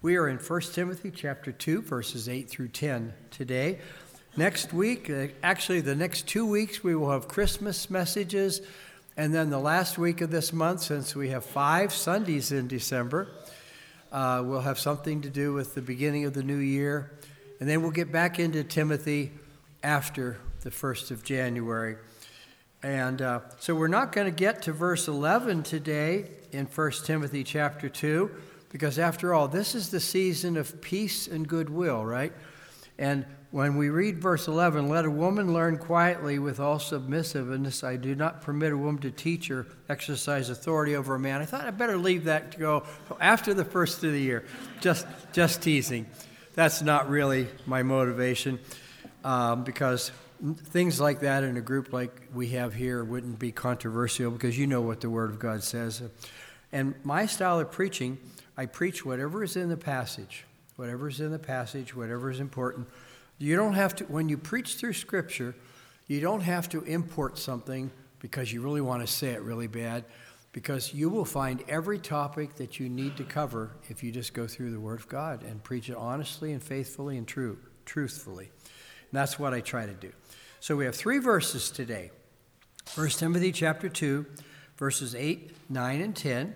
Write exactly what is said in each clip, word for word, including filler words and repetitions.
We are in First Timothy chapter two, verses eight through ten today. Next week, uh, actually the next two weeks, we will have Christmas messages. And then the last week of this month, since we have five Sundays in December, uh, we'll have something to do with the beginning of the new year. And then we'll get back into Timothy after the first of January. And uh, so we're not going to get to verse eleven today in First Timothy chapter two, because after all, this is the season of peace and goodwill, right? And when we read verse eleven, let a woman learn quietly with all submissiveness. I do not permit a woman to teach or exercise authority over a man. I thought I'd better leave that to go after the first of the year. Just, just teasing. That's not really my motivation, um, because things like that in a group like we have here wouldn't be controversial, because you know what the Word of God says. And my style of preaching, I preach whatever is in the passage, whatever is in the passage, whatever is important. You don't have to, when you preach through Scripture, you don't have to import something because you really want to say it really bad, because you will find every topic that you need to cover if you just go through the Word of God and preach it honestly and faithfully and true, truthfully. And that's what I try to do. So we have three verses today. First Timothy chapter two, verses eight, nine, and ten.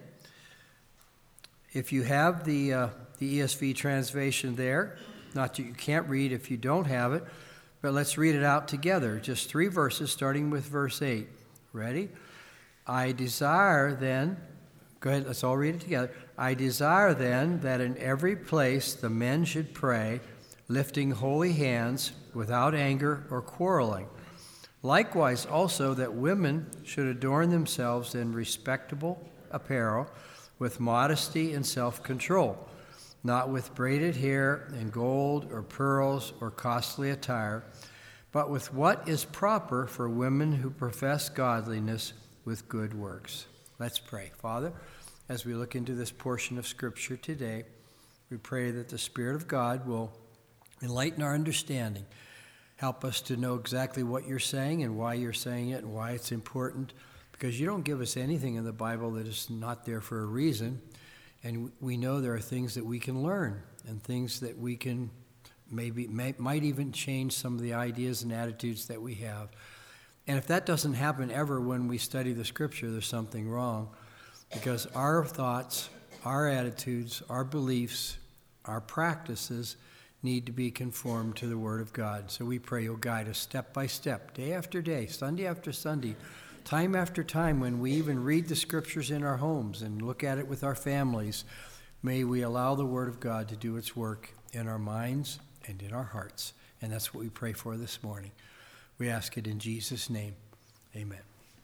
If you have the uh, the E S V translation there, not that you can't read if you don't have it, but let's read it out together. Just three verses, starting with verse eight. Ready? I desire then, go ahead, let's all read it together. I desire then that in every place the men should pray, lifting holy hands, without anger or quarreling. Likewise also that women should adorn themselves in respectable apparel, with modesty and self-control, not with braided hair and gold or pearls or costly attire, but with what is proper for women who profess godliness with good works. Let's pray. Father, as we look into this portion of Scripture today, we pray that the Spirit of God will enlighten our understanding. Help us to know exactly what you're saying and why you're saying it and why it's important, because you don't give us anything in the Bible that is not there for a reason. And we know there are things that we can learn and things that we can maybe, may, might even change some of the ideas and attitudes that we have. And if that doesn't happen ever when we study the Scripture, there's something wrong, because our thoughts, our attitudes, our beliefs, our practices need to be conformed to the Word of God. So we pray you'll guide us step by step, day after day, Sunday after Sunday, time after time, when we even read the Scriptures in our homes and look at it with our families. May we allow the Word of God to do its work in our minds and in our hearts. And that's what we pray for this morning. We ask it in Jesus' name. Amen.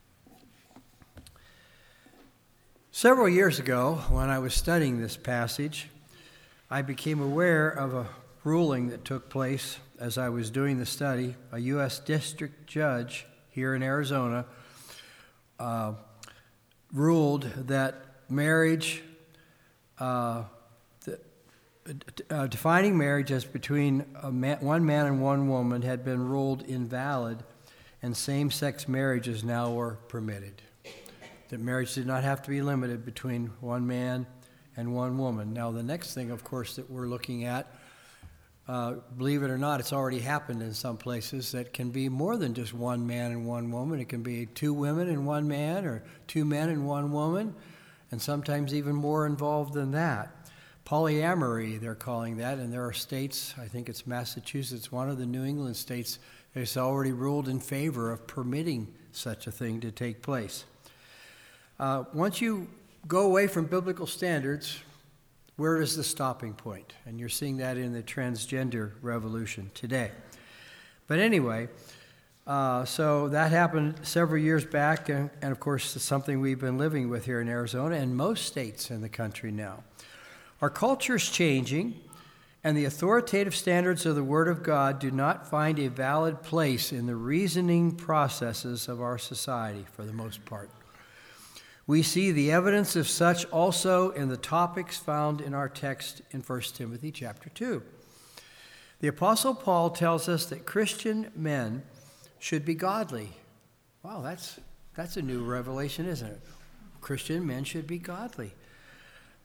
Several years ago, when I was studying this passage, I became aware of a ruling that took place as I was doing the study. A U S district judge here in Arizona uh, ruled that marriage, uh, the, uh, defining marriage as between a man, one man and one woman, had been ruled invalid, and same-sex marriages now were permitted. That marriage did not have to be limited between one man and one woman. Now, the next thing, of course, that we're looking at, uh, believe it or not, it's already happened in some places, that can be more than just one man and one woman. It can be two women and one man, or two men and one woman, and sometimes even more involved than that. Polyamory, they're calling that, and there are states, I think it's Massachusetts, one of the New England states, that's already ruled in favor of permitting such a thing to take place. Uh, once you go away from biblical standards, where is the stopping point? And you're seeing that in the transgender revolution today. But anyway, uh, so that happened several years back, and, and of course it's something we've been living with here in Arizona and most states in the country now. Our culture is changing, and the authoritative standards of the Word of God do not find a valid place in the reasoning processes of our society for the most part. We see the evidence of such also in the topics found in our text in First Timothy chapter two. The Apostle Paul tells us that Christian men should be godly. Wow, that's that's a new revelation, isn't it? Christian men should be godly.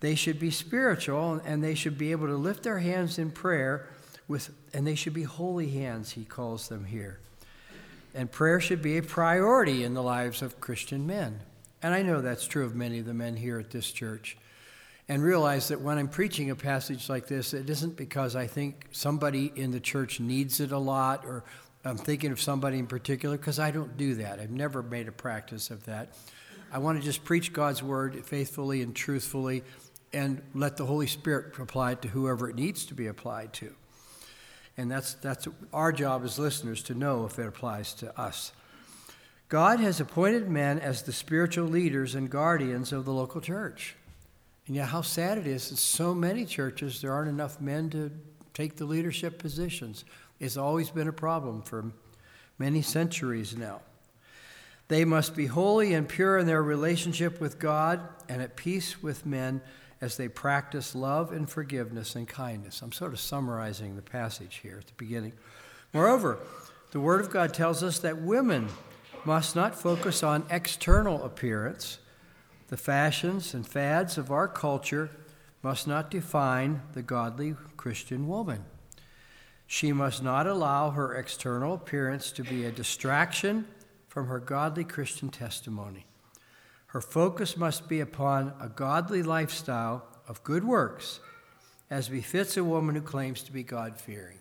They should be spiritual, and they should be able to lift their hands in prayer, with, and they should be holy hands, he calls them here. And prayer should be a priority in the lives of Christian men. And I know that's true of many of the men here at this church. And realize that when I'm preaching a passage like this, it isn't because I think somebody in the church needs it a lot, or I'm thinking of somebody in particular, because I don't do that. I've never made a practice of that. I want to just preach God's word faithfully and truthfully, and let the Holy Spirit apply it to whoever it needs to be applied to. And that's that's our job as listeners, to know if it applies to us. God has appointed men as the spiritual leaders and guardians of the local church. And yet how sad it is, in so many churches, there aren't enough men to take the leadership positions. It's always been a problem for many centuries now. They must be holy and pure in their relationship with God and at peace with men, as they practice love and forgiveness and kindness. I'm sort of summarizing the passage here at the beginning. Moreover, the Word of God tells us that women must not focus on external appearance. The fashions and fads of our culture must not define the godly Christian woman. She must not allow her external appearance to be a distraction from her godly Christian testimony. Her focus must be upon a godly lifestyle of good works, as befits a woman who claims to be God-fearing.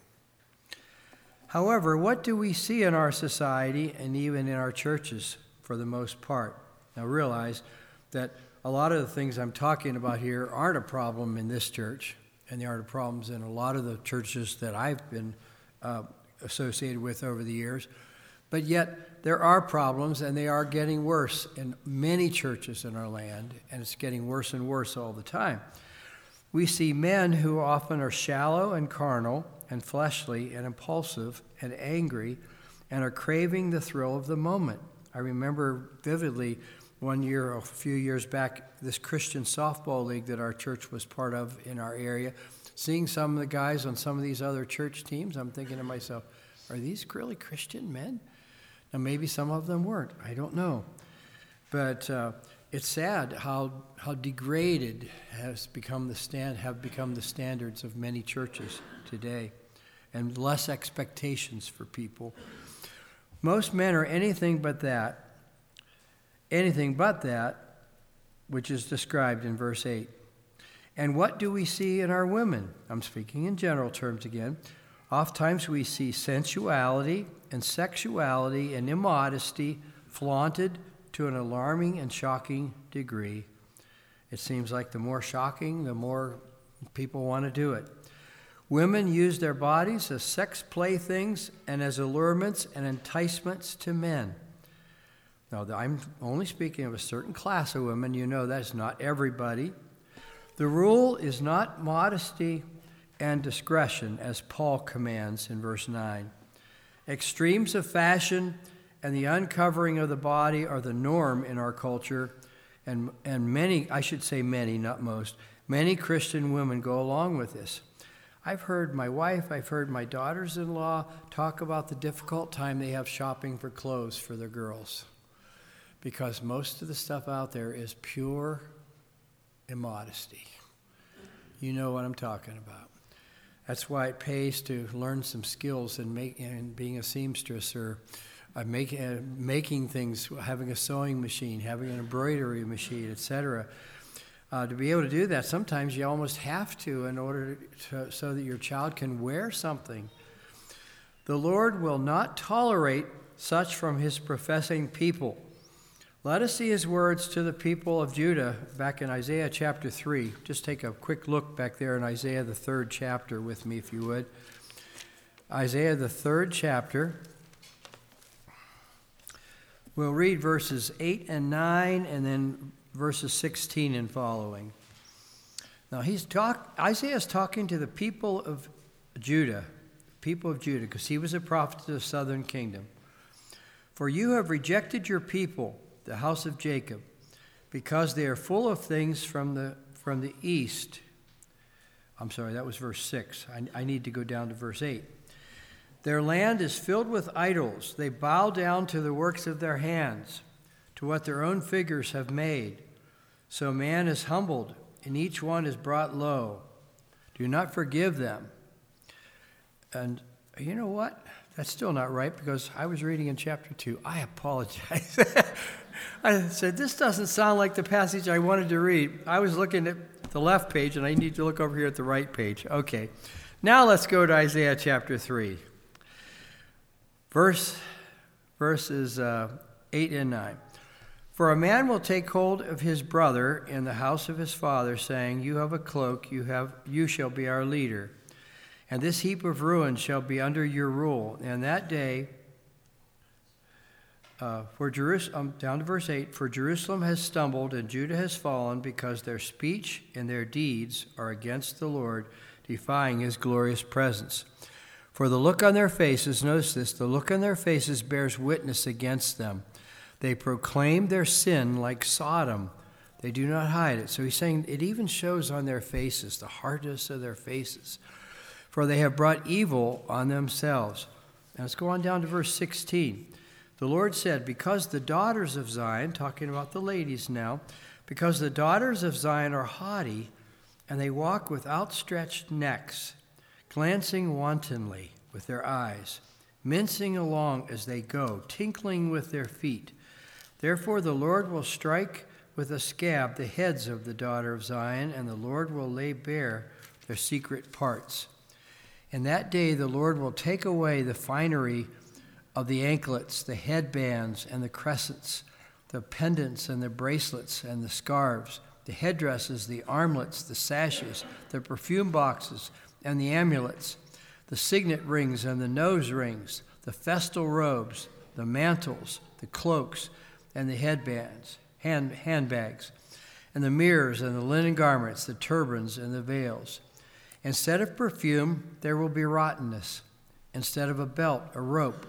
However, what do we see in our society and even in our churches for the most part? Now realize that a lot of the things I'm talking about here aren't a problem in this church, and they aren't problems in a lot of the churches that I've been uh, associated with over the years. But yet, there are problems, and they are getting worse in many churches in our land, and it's getting worse and worse all the time. We see men who often are shallow and carnal and fleshly and impulsive and angry and are craving the thrill of the moment. I remember vividly one year, a few years back, this Christian softball league that our church was part of in our area, seeing some of the guys on some of these other church teams. I'm thinking to myself, are these really Christian men? Now, maybe some of them weren't. I don't know. But uh, it's sad how how degraded has become the stand have become the standards of many churches today, and less expectations for people. Most men are anything but that, anything but that, which is described in verse eight. And what do we see in our women? I'm speaking in general terms again. Oftentimes we see sensuality and sexuality and immodesty flaunted to an alarming and shocking degree. It seems like the more shocking, the more people want to do it. Women use their bodies as sex playthings and as allurements and enticements to men. Now, I'm only speaking of a certain class of women. You know that's not everybody. The rule is not modesty and discretion, as Paul commands in verse nine. Extremes of fashion and the uncovering of the body are the norm in our culture, and, and many, I should say many, not most, many Christian women go along with this. I've heard my wife, I've heard my daughters-in-law talk about the difficult time they have shopping for clothes for their girls, because most of the stuff out there is pure immodesty. You know what I'm talking about. That's why it pays to learn some skills in, make, in being a seamstress, or uh, make, uh, making things, having a sewing machine, having an embroidery machine, et cetera. Uh, to be able to do that, sometimes you almost have to in order to, so that your child can wear something. The Lord will not tolerate such from his professing people. Let us see his words to the people of Judah back in Isaiah chapter three. Just take a quick look back there in Isaiah, the third chapter with me, if you would. Isaiah, the third chapter. We'll read verses eight and nine, and then verses sixteen and following. Now, he's talk, Isaiah's talking to the people of Judah, people of Judah, because he was a prophet to the southern kingdom. For you have rejected your people, the house of Jacob, because they are full of things from the from the east. I'm sorry, that was verse six. I, I need to go down to verse eight. Their land is filled with idols. They bow down to the works of their hands, to what their own figures have made. So man is humbled and each one is brought low. Do not forgive them. And you know what? That's still not right, because I was reading in chapter two. I apologize. I said, this doesn't sound like the passage I wanted to read. I was looking at the left page, and I need to look over here at the right page. Okay. Now let's go to Isaiah chapter three. Verse, verses uh, eight and nine. For a man will take hold of his brother in the house of his father, saying, You have a cloak, you have, you shall be our leader. And this heap of ruin shall be under your rule. And that day, uh, for Jerusalem, down to verse eight, for Jerusalem has stumbled and Judah has fallen, because their speech and their deeds are against the Lord, defying his glorious presence. For the look on their faces, notice this, the look on their faces bears witness against them. They proclaim their sin like Sodom. They do not hide it. So he's saying it even shows on their faces, the hardness of their faces. For they have brought evil on themselves. And let's go on down to verse sixteen. The Lord said, because the daughters of Zion, talking about the ladies now, because the daughters of Zion are haughty, and they walk with outstretched necks, glancing wantonly with their eyes, mincing along as they go, tinkling with their feet. Therefore the Lord will strike with a scab the heads of the daughter of Zion, and the Lord will lay bare their secret parts. In that day the Lord will take away the finery of the anklets, the headbands and the crescents, the pendants and the bracelets and the scarves, the headdresses, the armlets, the sashes, the perfume boxes and the amulets, the signet rings and the nose rings, the festal robes, the mantles, the cloaks and the headbands, hand, handbags, and the mirrors and the linen garments, the turbans and the veils. Instead of perfume, there will be rottenness. Instead of a belt, a rope,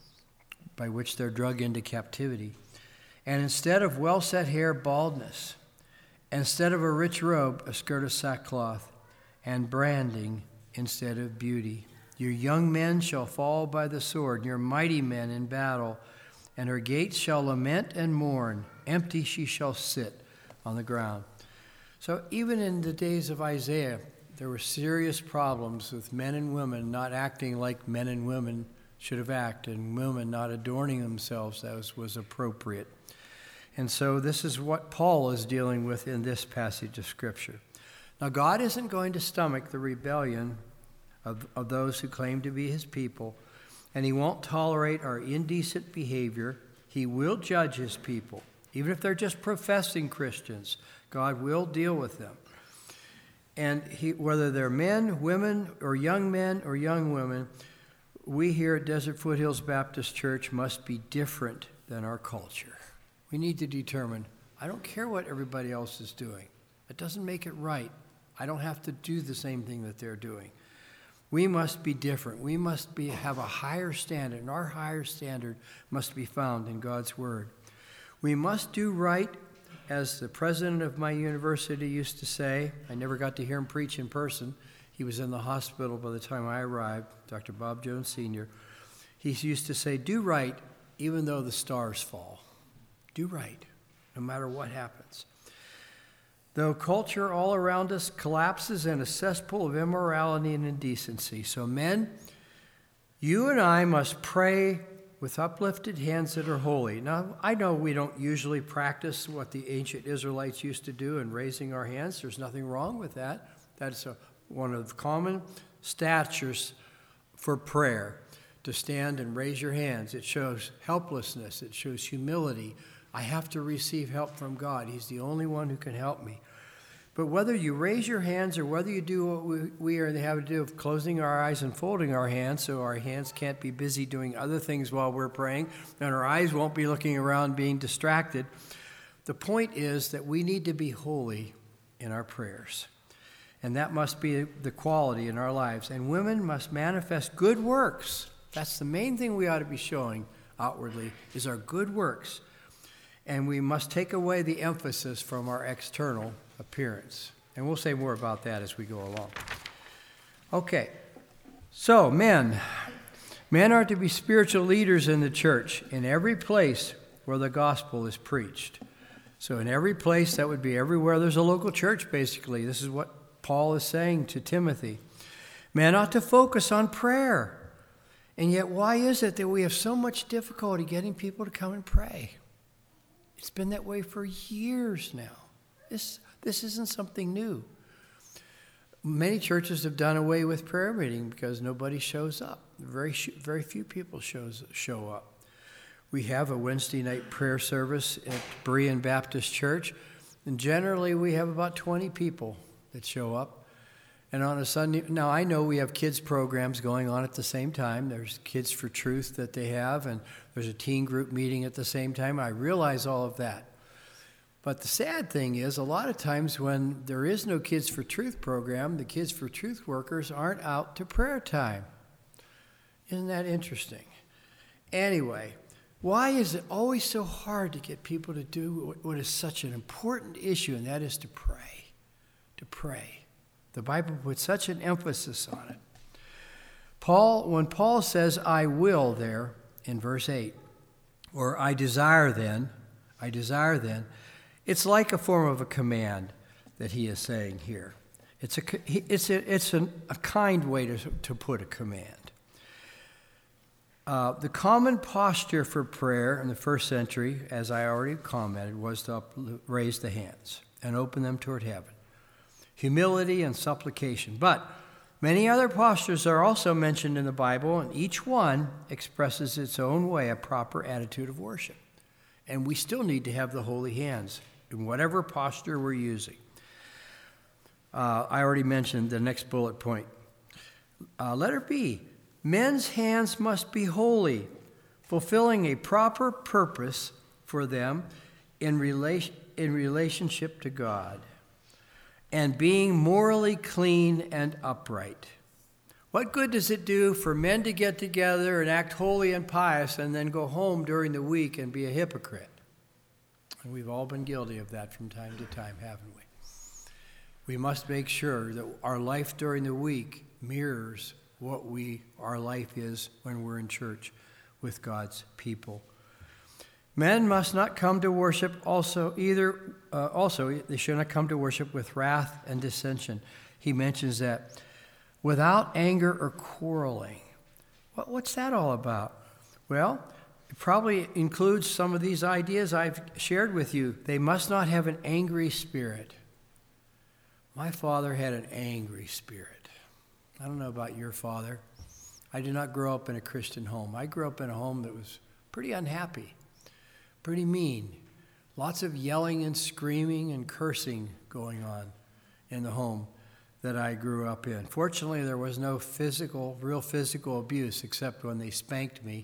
by which they're dragged into captivity. And instead of well-set hair, baldness. Instead of a rich robe, a skirt of sackcloth, and branding instead of beauty. Your young men shall fall by the sword, your mighty men in battle, and her gates shall lament and mourn. Empty she shall sit on the ground. So even in the days of Isaiah, there were serious problems with men and women not acting like men and women should have acted, and women not adorning themselves as was appropriate. And so this is what Paul is dealing with in this passage of Scripture. Now, God isn't going to stomach the rebellion of, of those who claim to be his people, and he won't tolerate our indecent behavior. He will judge his people. Even if they're just professing Christians, God will deal with them. And he, whether they're men, women, or young men or young women, we here at Desert Foothills Baptist Church must be different than our culture. We need to determine, I don't care what everybody else is doing. It doesn't make it right. I don't have to do the same thing that they're doing. We must be different. We must be have a higher standard, and our higher standard must be found in God's Word. We must do right, as the president of my university used to say. I never got to hear him preach in person. He was in the hospital by the time I arrived, Doctor Bob Jones Senior He used to say, do right even though the stars fall. Do right, no matter what happens. Though culture all around us collapses in a cesspool of immorality and indecency. So men, you and I must pray with uplifted hands that are holy. Now, I know we don't usually practice what the ancient Israelites used to do in raising our hands. There's nothing wrong with that. That's a one of the common statutes for prayer, to stand and raise your hands. It shows helplessness. It shows humility. I have to receive help from God. He's the only one who can help me. But whether you raise your hands or whether you do what we, we are, they have to do of closing our eyes and folding our hands so our hands can't be busy doing other things while we're praying, and our eyes won't be looking around being distracted. The point is that we need to be holy in our prayers. And that must be the quality in our lives. And women must manifest good works. That's the main thing we ought to be showing outwardly, is our good works. And we must take away the emphasis from our external appearance. And we'll say more about that as we go along. Okay, so men. Men are to be spiritual leaders in the church, in every place where the gospel is preached. So in every place, that would be everywhere there's a local church, basically. This is what Paul is saying to Timothy. Man ought to focus on prayer. And yet, why is it that we have so much difficulty getting people to come and pray? It's been that way for years now. This, this isn't something new. Many churches have done away with prayer meeting because nobody shows up. Very, very few people shows, show up. We have a Wednesday night prayer service at Berean Baptist Church, and generally we have about twenty people that show up. And on a Sunday, now I know we have kids programs going on at the same time. There's Kids for Truth that they have, and there's a teen group meeting at the same time. I realize all of that. But the sad thing is, a lot of times when there is no Kids for Truth program, the Kids for Truth workers aren't out to prayer time. Isn't that interesting? Anyway, why is it always so hard to get people to do what is such an important issue, and that is to pray? To pray. The Bible puts such an emphasis on it. Paul, when Paul says, I will there in verse eight, or I desire then, I desire then, it's like a form of a command that he is saying here. It's a, it's a, it's a, a kind way to, to put a command. Uh, the common posture for prayer in the first century, as I already commented, was to up, raise the hands and open them toward heaven. Humility and supplication. But many other postures are also mentioned in the Bible, and each one expresses its own way a proper attitude of worship. And we still need to have the holy hands in whatever posture we're using. Uh, I already mentioned the next bullet point. Uh, letter B. Men's hands must be holy, fulfilling a proper purpose for them in, relation, in relationship to God, and being morally clean and upright. What good does it do for men to get together and act holy and pious and then go home during the week and be a hypocrite? And we've all been guilty of that from time to time, haven't we? We must make sure that our life during the week mirrors what we our life is when we're in church with God's people. Men must not come to worship also either. Uh, also, they should not come to worship with wrath and dissension. He mentions that without anger or quarreling. What, what's that all about? Well, it probably includes some of these ideas I've shared with you. They must not have an angry spirit. My father had an angry spirit. I don't know about your father. I did not grow up in a Christian home. I grew up in a home that was pretty unhappy, pretty mean. Lots of yelling and screaming and cursing going on in the home that I grew up in. Fortunately, there was no physical, real physical abuse except when they spanked me.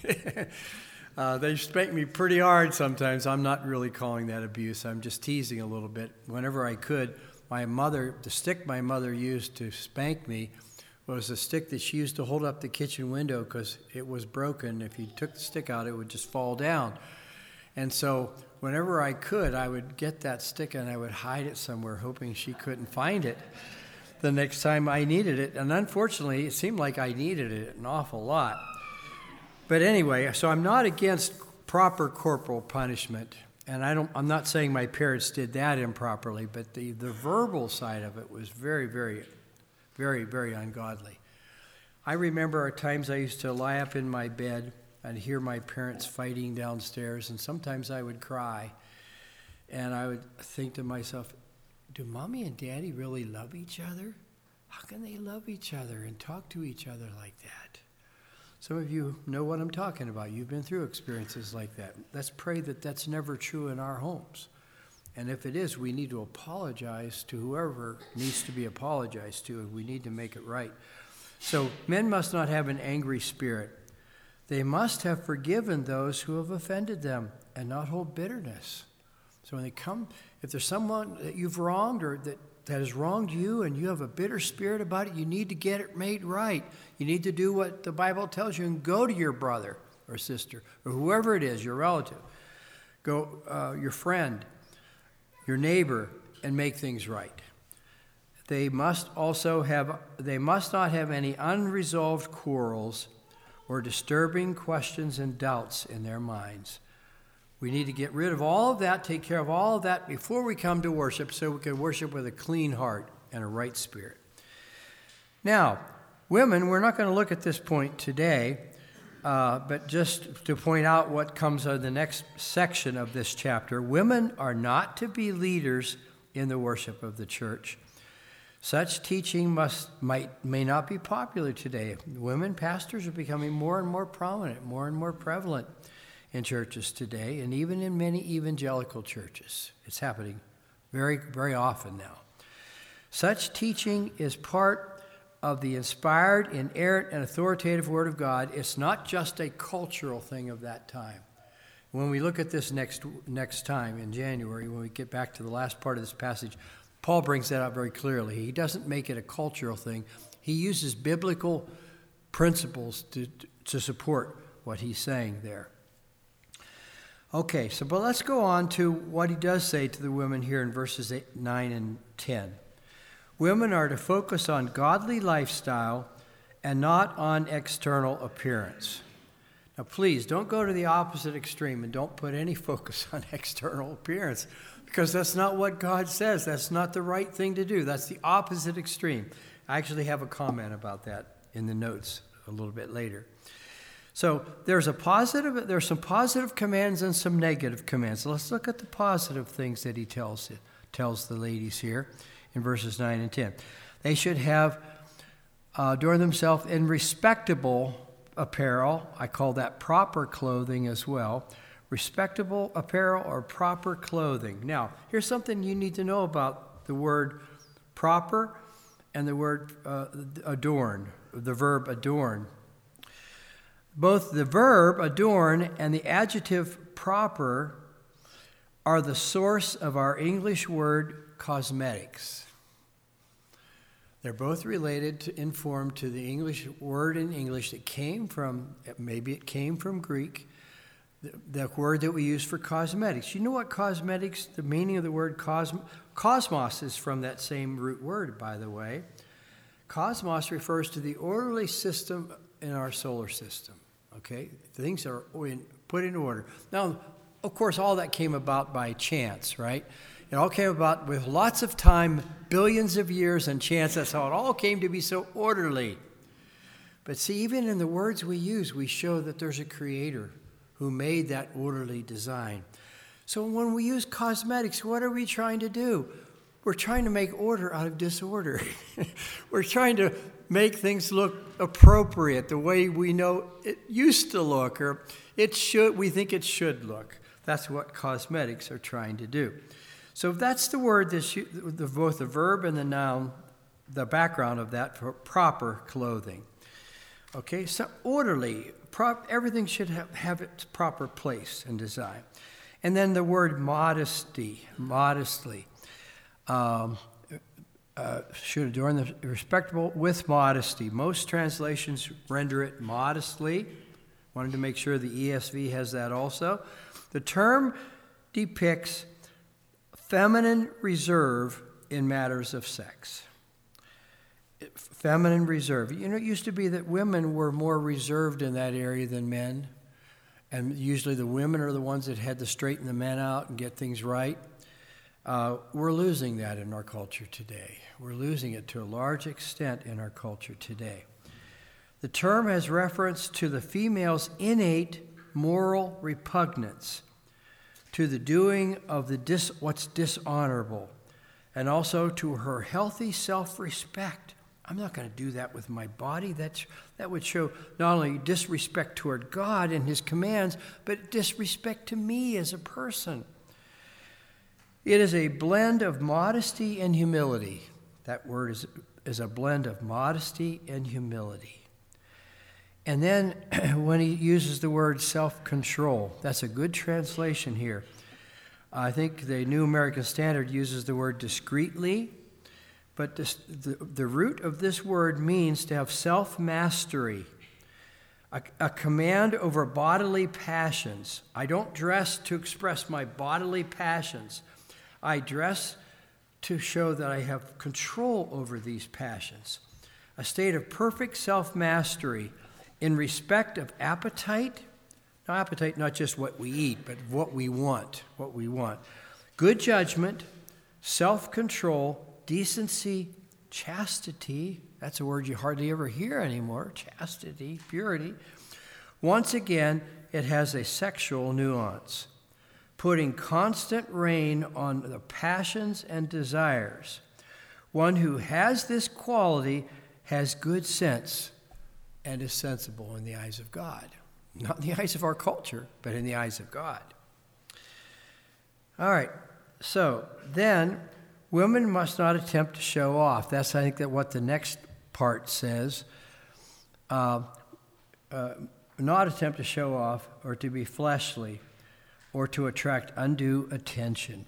uh, they spanked me pretty hard sometimes. I'm not really calling that abuse. I'm just teasing a little bit. Whenever I could, my mother, the stick my mother used to spank me was a stick that she used to hold up the kitchen window because it was broken. If you took the stick out, it would just fall down. And so whenever I could, I would get that stick and I would hide it somewhere, hoping she couldn't find it the next time I needed it. And unfortunately, it seemed like I needed it an awful lot. But anyway, so I'm not against proper corporal punishment. And I don't, I'm not saying my parents did that improperly, but the, the verbal side of it was very, very, very, very ungodly. I remember at times I used to lie up in my bed and hear my parents fighting downstairs, and sometimes I would cry. And I would think to myself, do Mommy and Daddy really love each other? How can they love each other and talk to each other like that? Some of you know what I'm talking about. You've been through experiences like that. Let's pray that that's never true in our homes. And if it is, we need to apologize to whoever needs to be apologized to, and we need to make it right. So men must not have an angry spirit. They must have forgiven those who have offended them and not hold bitterness. So when they come, if there's someone that you've wronged or that, that has wronged you and you have a bitter spirit about it, you need to get it made right. You need to do what the Bible tells you and go to your brother or sister or whoever it is, your relative, go uh, your friend, your neighbor, and make things right. They must also have, they must not have any unresolved quarrels or disturbing questions and doubts in their minds. We need to get rid of all of that, take care of all of that before we come to worship so we can worship with a clean heart and a right spirit. Now, women, we're not going to look at this point today, uh, but just to point out what comes on the next section of this chapter, women are not to be leaders in the worship of the church. Such teaching must might may not be popular today. Women pastors are becoming more and more prominent, more and more prevalent in churches today, and even in many evangelical churches. It's happening very, very often now. Such teaching is part of the inspired, inerrant, and authoritative Word of God. It's not just a cultural thing of that time. When we look at this next next time in January, when we get back to the last part of this passage, Paul brings that out very clearly. He doesn't make it a cultural thing. He uses biblical principles to, to support what he's saying there. Okay, so but let's go on to what he does say to the women here in verses eight, nine and ten. Women are to focus on godly lifestyle and not on external appearance. Now, please, don't go to the opposite extreme and don't put any focus on external appearance, because that's not what God says. That's not the right thing to do. That's the opposite extreme. I actually have a comment about that in the notes a little bit later. So there's a positive, there's some positive commands and some negative commands. So let's look at the positive things that he tells tells the ladies here in verses nine and ten. They should have uh, adorn themselves in respectable apparel. I call that proper clothing as well. Respectable apparel or proper clothing. Now, here's something you need to know about the word proper and the word uh, adorn, the verb adorn. Both the verb adorn and the adjective proper are the source of our English word cosmetics. They're both related to inform to the English word in English that came from, maybe it came from Greek, the, the word that we use for cosmetics. You know what cosmetics, the meaning of the word cosmos, cosmos is from that same root word, by the way. Cosmos refers to the orderly system in our solar system, okay? Things are in, put in order. Now, of course, all that came about by chance, right? It all came about with lots of time, billions of years, and chance. That's how it all came to be so orderly. But see, even in the words we use, we show that there's a creator who made that orderly design. So when we use cosmetics, what are we trying to do? We're trying to make order out of disorder. We're trying to make things look appropriate the way we know it used to look, or it should, we think it should look. That's what cosmetics are trying to do. So that's the word, this, the, both the verb and the noun, the background of that for proper clothing. Okay, so orderly, prop, everything should have, have its proper place and design. And then the word modesty, modestly, um, uh, should adorn the respectable with modesty. Most translations render it modestly. Wanted to make sure the E S V has that also. The term depicts feminine reserve in matters of sex. Feminine reserve. You know, it used to be that women were more reserved in that area than men. And usually the women are the ones that had to straighten the men out and get things right. Uh, we're losing that in our culture today. We're losing it to a large extent in our culture today. The term has reference to the female's innate moral repugnance to the doing of the dis, what's dishonorable, and also to her healthy self-respect. I'm not going to do that with my body. That's, that would show not only disrespect toward God and his commands, but disrespect to me as a person. It is a blend of modesty and humility. That word is, is a blend of modesty and humility. And then when he uses the word self-control, that's a good translation here. I think the New American Standard uses the word discreetly, but this, the, the root of this word means to have self-mastery, a, a command over bodily passions. I don't dress to express my bodily passions. I dress to show that I have control over these passions, a state of perfect self-mastery in respect of appetite, Now, appetite, not just what we eat, but what we want, what we want. Good judgment, self-control, decency, chastity. That's a word you hardly ever hear anymore. Chastity, purity. Once again, it has a sexual nuance, putting constant rein on the passions and desires. One who has this quality has good sense and is sensible in the eyes of God. Not in the eyes of our culture, but in the eyes of God. All right, so then women must not attempt to show off. That's, I think, that what the next part says. Uh, uh, not attempt to show off or to be fleshly or to attract undue attention.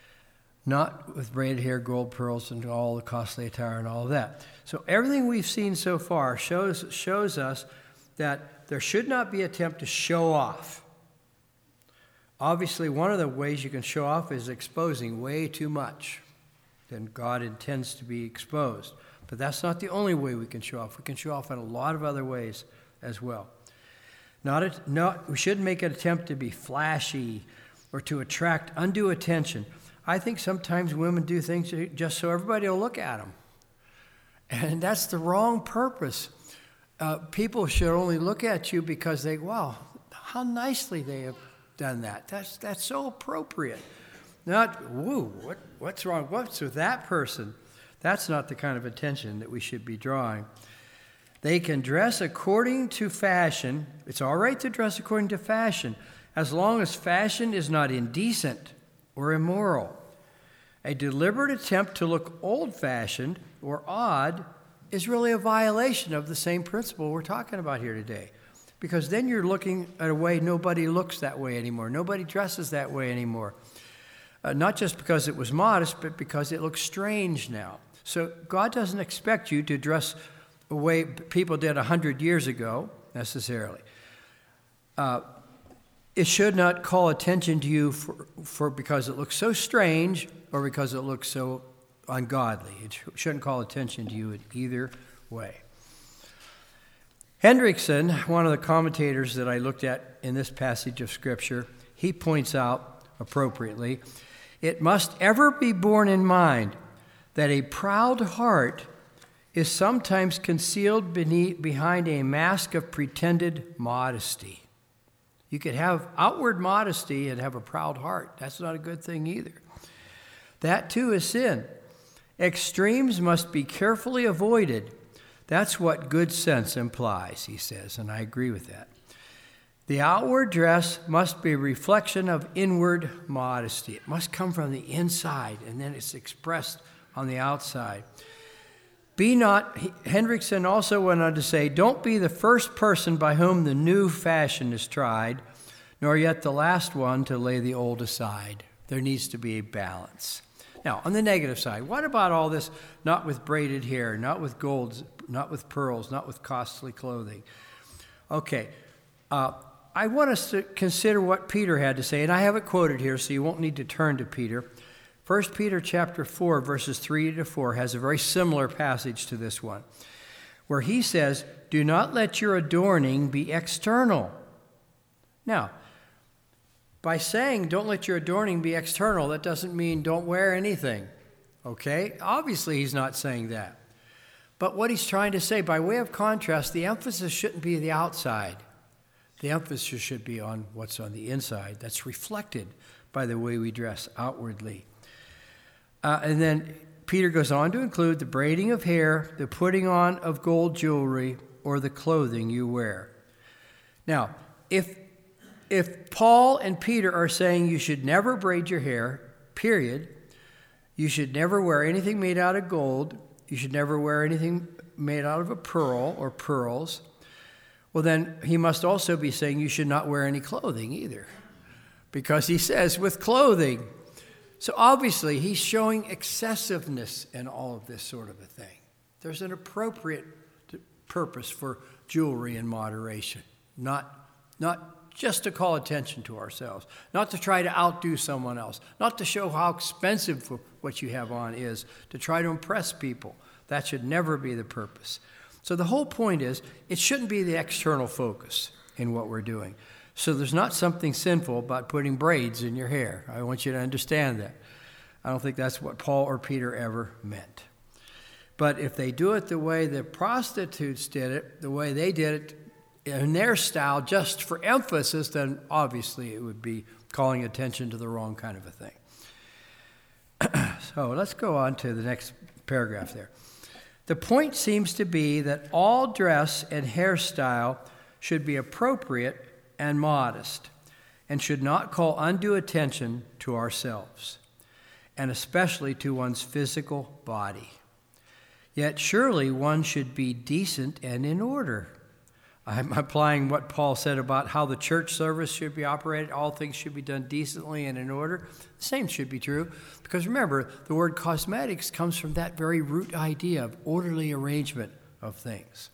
Not with braided hair, gold pearls, and all the costly attire and all of that. So everything we've seen so far shows, shows us that there should not be an attempt to show off. Obviously, one of the ways you can show off is exposing way too much than God intends to be exposed. But that's not the only way we can show off. We can show off in a lot of other ways as well. Not, a, not we shouldn't make an attempt to be flashy or to attract undue attention. I think sometimes women do things just so everybody will look at them. And that's the wrong purpose. Uh, people should only look at you because they, wow, how nicely they have done that. That's that's so appropriate. Not, woo, what, what's wrong? What's with that person? That's not the kind of attention that we should be drawing. They can dress according to fashion. It's all right to dress according to fashion, as long as fashion is not indecent or immoral. A deliberate attempt to look old-fashioned or odd is really a violation of the same principle we're talking about here today. Because then you're looking at a way nobody looks that way anymore. Nobody dresses that way anymore. Uh, not just because it was modest, but because it looks strange now. So God doesn't expect you to dress the way people did one hundred years ago, necessarily. Uh, it should not call attention to you for, for because it looks so strange or because it looks so ungodly. It sh- shouldn't call attention to you in either way. Hendrickson, one of the commentators that I looked at in this passage of Scripture, he points out appropriately, it must ever be borne in mind that a proud heart is sometimes concealed beneath, behind a mask of pretended modesty. You could have outward modesty and have a proud heart. That's not a good thing either. That too is sin. Extremes must be carefully avoided. That's what good sense implies, he says, and I agree with that. The outward dress must be a reflection of inward modesty. It must come from the inside, and then it's expressed on the outside. Be not, Hendrickson also went on to say, don't be the first person by whom the new fashion is tried, nor yet the last one to lay the old aside. There needs to be a balance. Now, on the negative side, what about all this not with braided hair, not with golds, not with pearls, not with costly clothing? Okay, uh, I want us to consider what Peter had to say, and I have it quoted here, so you won't need to turn to Peter. First Peter chapter four, verses three to four, has a very similar passage to this one, where he says, do not let your adorning be external. Now, by saying don't let your adorning be external, that doesn't mean don't wear anything, okay? Obviously, he's not saying that. But what he's trying to say, by way of contrast, the emphasis shouldn't be the outside. The emphasis should be on what's on the inside. That's reflected by the way we dress outwardly. Uh, and then Peter goes on to include the braiding of hair, the putting on of gold jewelry, or the clothing you wear. Now, if if Paul and Peter are saying you should never braid your hair, period, you should never wear anything made out of gold, you should never wear anything made out of a pearl or pearls, well then he must also be saying you should not wear any clothing either. Because he says with clothing. So obviously he's showing excessiveness in all of this sort of a thing. There's an appropriate purpose for jewelry in moderation, not, not just to call attention to ourselves, not to try to outdo someone else, not to show how expensive what you have on is, to try to impress people. That should never be the purpose. So the whole point is, it shouldn't be the external focus in what we're doing. So there's not something sinful about putting braids in your hair. I want you to understand that. I don't think that's what Paul or Peter ever meant. But if they do it the way the prostitutes did it, the way they did it in their style, just for emphasis, then obviously it would be calling attention to the wrong kind of a thing. So let's go on to the next paragraph there. The point seems to be that all dress and hairstyle should be appropriate and modest, and should not call undue attention to ourselves, and especially to one's physical body. Yet surely one should be decent and in order. I'm applying what Paul said about how the church service should be operated. All things should be done decently and in order. The same should be true, because remember, the word cosmetics comes from that very root idea of orderly arrangement of things.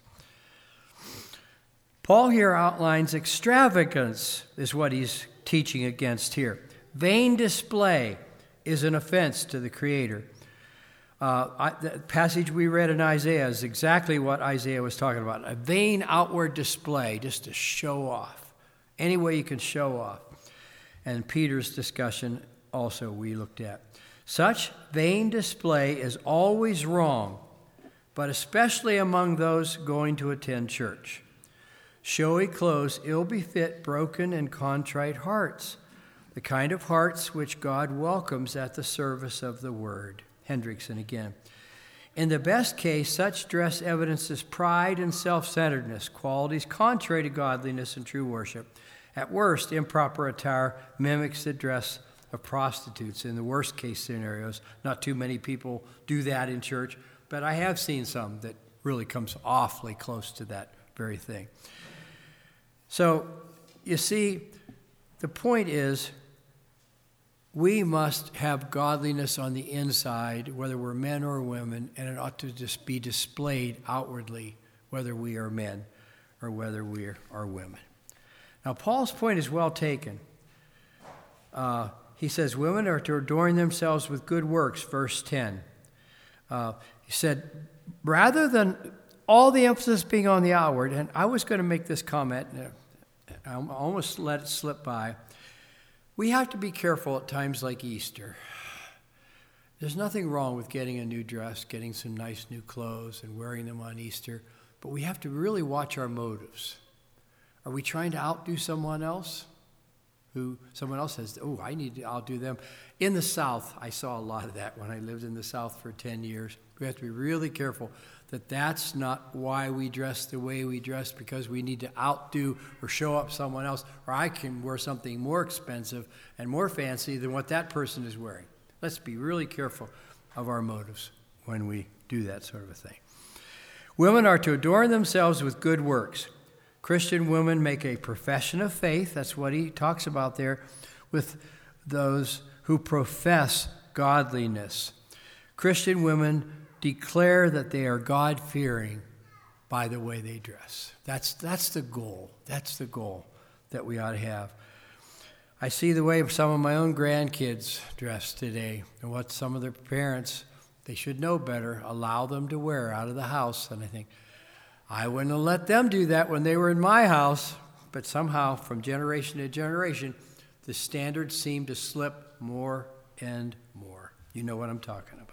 Paul here outlines extravagance is what he's teaching against here. Vain display is an offense to the Creator. Uh, I, the passage we read in Isaiah is exactly what Isaiah was talking about. A vain outward display, just to show off. Any way you can show off. And Peter's discussion also we looked at. Such vain display is always wrong, but especially among those going to attend church. Showy clothes ill befit broken and contrite hearts, the kind of hearts which God welcomes at the service of the word. Hendrickson again. In the best case, such dress evidences pride and self-centeredness, qualities contrary to godliness and true worship. At worst, improper attire mimics the dress of prostitutes. In the worst case scenarios, not too many people do that in church, but I have seen some that really comes awfully close to that very thing. So, you see, the point is, we must have godliness on the inside, whether we're men or women, and it ought to just be displayed outwardly, whether we are men or whether we are women. Now, Paul's point is well taken. Uh, he says women are to adorn themselves with good works, verse ten. Uh, he said, rather than all the emphasis being on the outward, and I was going to make this comment, and I almost let it slip by. We have to be careful at times like Easter. There's nothing wrong with getting a new dress, getting some nice new clothes and wearing them on Easter, but we have to really watch our motives. Are we trying to outdo someone else? Who someone else says, oh, I need to outdo them. In the South, I saw a lot of that when I lived in the South for ten years. We have to be really careful that that's not why we dress the way we dress, because we need to outdo or show up someone else, or I can wear something more expensive and more fancy than what that person is wearing. Let's be really careful of our motives when we do that sort of a thing. Women are to adorn themselves with good works. Christian women make a profession of faith, that's what he talks about there, with those who profess godliness. Christian women declare that they are God-fearing by the way they dress. That's, that's the goal. That's the goal that we ought to have. I see the way some of my own grandkids dress today and what some of their parents, they should know better, allow them to wear out of the house. And I think, I wouldn't have let them do that when they were in my house. But somehow, from generation to generation, the standards seem to slip more and more. You know what I'm talking about.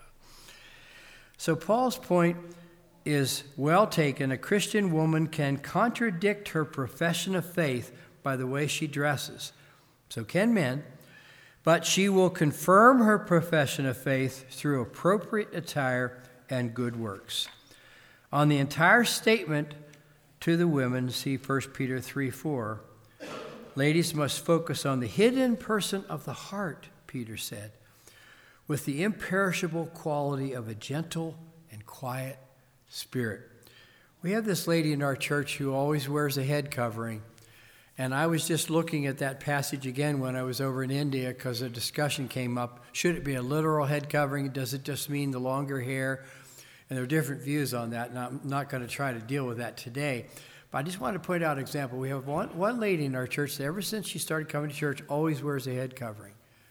So Paul's point is well taken. A Christian woman can contradict her profession of faith by the way she dresses. So can men. But she will confirm her profession of faith through appropriate attire and good works. On the entire statement to the women, see First Peter three four. Ladies must focus on the hidden person of the heart, Peter said, with the imperishable quality of a gentle and quiet spirit. We have this lady in our church who always wears a head covering. And I was just looking at that passage again when I was over in India because a discussion came up. Should it be a literal head covering? Does it just mean the longer hair? And there are different views on that, and I'm not going to try to deal with that today. But I just wanted to point out an example. We have one, one lady in our church that ever since she started coming to church always wears a head covering.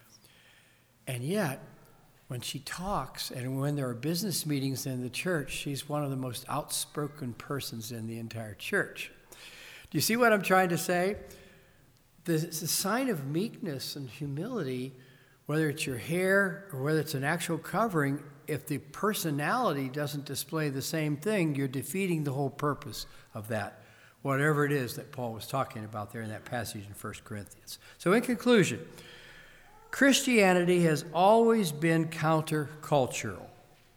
And yet, when she talks and when there are business meetings in the church, she's one of the most outspoken persons in the entire church. Do you see what I'm trying to say? the, the sign of meekness and humility, whether it's your hair or whether it's an actual covering, if the personality doesn't display the same thing, you're defeating the whole purpose of that, whatever it is that Paul was talking about there in that passage in First Corinthians. So in conclusion, Christianity has always been countercultural.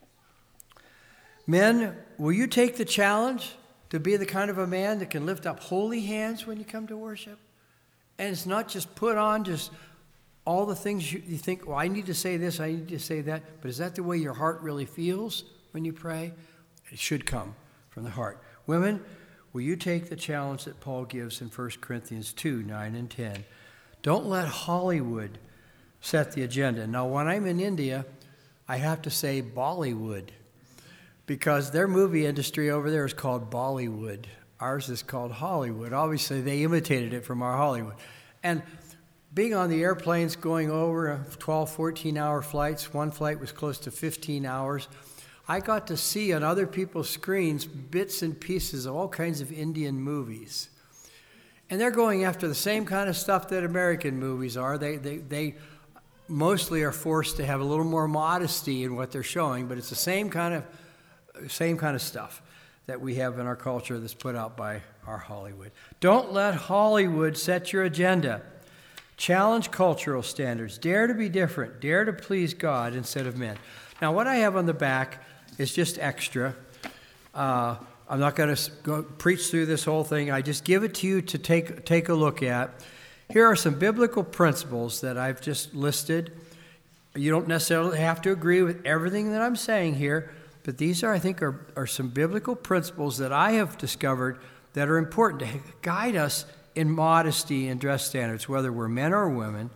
Men, will you take the challenge to be the kind of a man that can lift up holy hands when you come to worship? And it's not just put on just all the things you, you think, well, I need to say this, I need to say that. But is that the way your heart really feels when you pray? It should come from the heart. Women, will you take the challenge that Paul gives in First Corinthians two, nine and ten? Don't let Hollywood set the agenda. Now, when I'm in India, I have to say Bollywood, because their movie industry over there is called Bollywood. Ours is called Hollywood. Obviously, they imitated it from our Hollywood. And being on the airplanes going over twelve, fourteen-hour flights, one flight was close to fifteen hours, I got to see on other people's screens bits and pieces of all kinds of Indian movies. And they're going after the same kind of stuff that American movies are. They, they, they mostly are forced to have a little more modesty in what they're showing, but it's the same kind of same kind of stuff that we have in our culture that's put out by our Hollywood. Don't let Hollywood set your agenda. Challenge cultural standards. Dare to be different. Dare to please God instead of men. Now, what I have on the back is just extra. Uh, I'm not going to go preach through this whole thing. I just give it to you to take, take a look at. Here are some biblical principles that I've just listed. You don't necessarily have to agree with everything that I'm saying here, but these are, I think, are, are some biblical principles that I have discovered that are important to guide us in modesty and dress standards, whether we're men or women.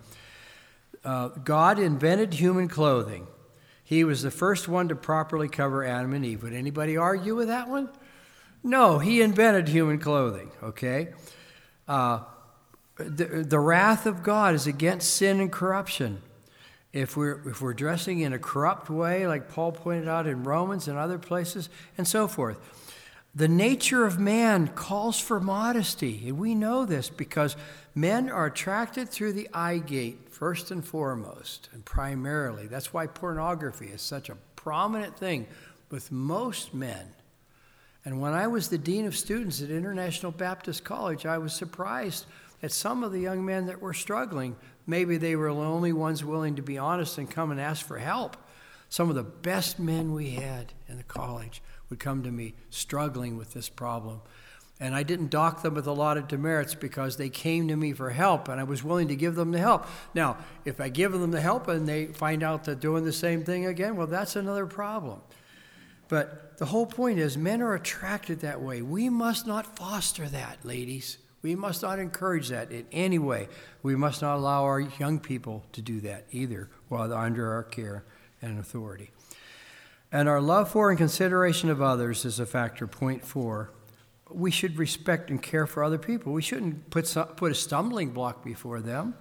Uh, God invented human clothing. He was the first one to properly cover Adam and Eve. Would anybody argue with that one? No, he invented human clothing, okay? Uh, the, the wrath of God is against sin and corruption. If we're, if we're dressing in a corrupt way, like Paul pointed out in Romans and other places, and so forth. The nature of man calls for modesty, and we know this because men are attracted through the eye gate, first and foremost, and primarily. That's why pornography is such a prominent thing with most men. And when I was the dean of students at International Baptist College, I was surprised at some of the young men that were struggling. Maybe they were the only ones willing to be honest and come and ask for help. Some of the best men we had in the college would come to me struggling with this problem. And I didn't dock them with a lot of demerits because they came to me for help, and I was willing to give them the help. Now, if I give them the help and they find out they're doing the same thing again, well, that's another problem. But the whole point is men are attracted that way. We must not foster that, ladies. We must not encourage that in any way. We must not allow our young people to do that either while they're under our care and authority. And our love for and consideration of others is a factor, point four. We should respect and care for other people. We shouldn't put some, put a stumbling block before them.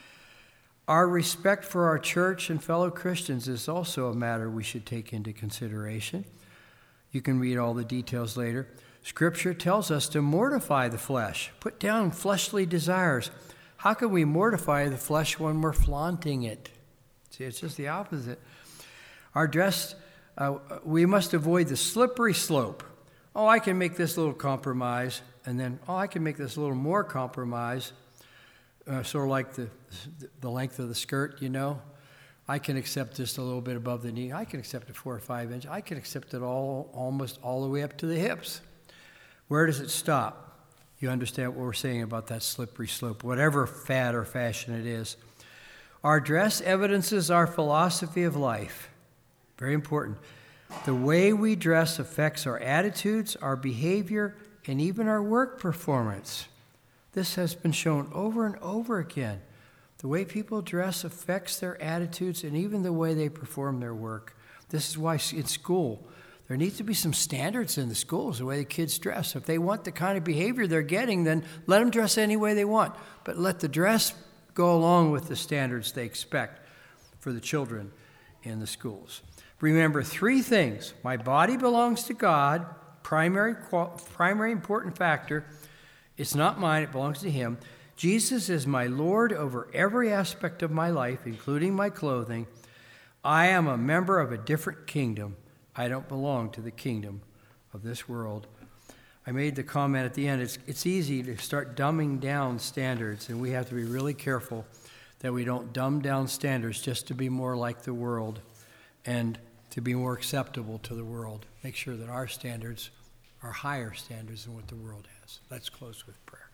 Our respect for our church and fellow Christians is also a matter we should take into consideration. You can read all the details later. Scripture tells us to mortify the flesh, put down fleshly desires. How can we mortify the flesh when we're flaunting it? See, it's just the opposite. Our dress, uh, we must avoid the slippery slope. Oh, I can make this little compromise, and then, oh, I can make this a little more compromise, uh, sort of like the, the length of the skirt, you know. I can accept just a little bit above the knee. I can accept it four or five inches. I can accept it all, almost all the way up to the hips. Where does it stop? You understand what we're saying about that slippery slope, whatever fad or fashion it is. Our dress evidences our philosophy of life. Very important. The way we dress affects our attitudes, our behavior, and even our work performance. This has been shown over and over again. The way people dress affects their attitudes and even the way they perform their work. This is why in school, there needs to be some standards in the schools, the way the kids dress. If they want the kind of behavior they're getting, then let them dress any way they want. But let the dress go along with the standards they expect for the children in the schools. Remember three things. My body belongs to God, primary, primary important factor. It's not mine, it belongs to Him. Jesus is my Lord over every aspect of my life, including my clothing. I am a member of a different kingdom. I don't belong to the kingdom of this world. I made the comment at the end, it's, it's easy to start dumbing down standards, and we have to be really careful that we don't dumb down standards just to be more like the world and to be more acceptable to the world. Make sure that our standards are higher standards than what the world has. Let's close with prayer.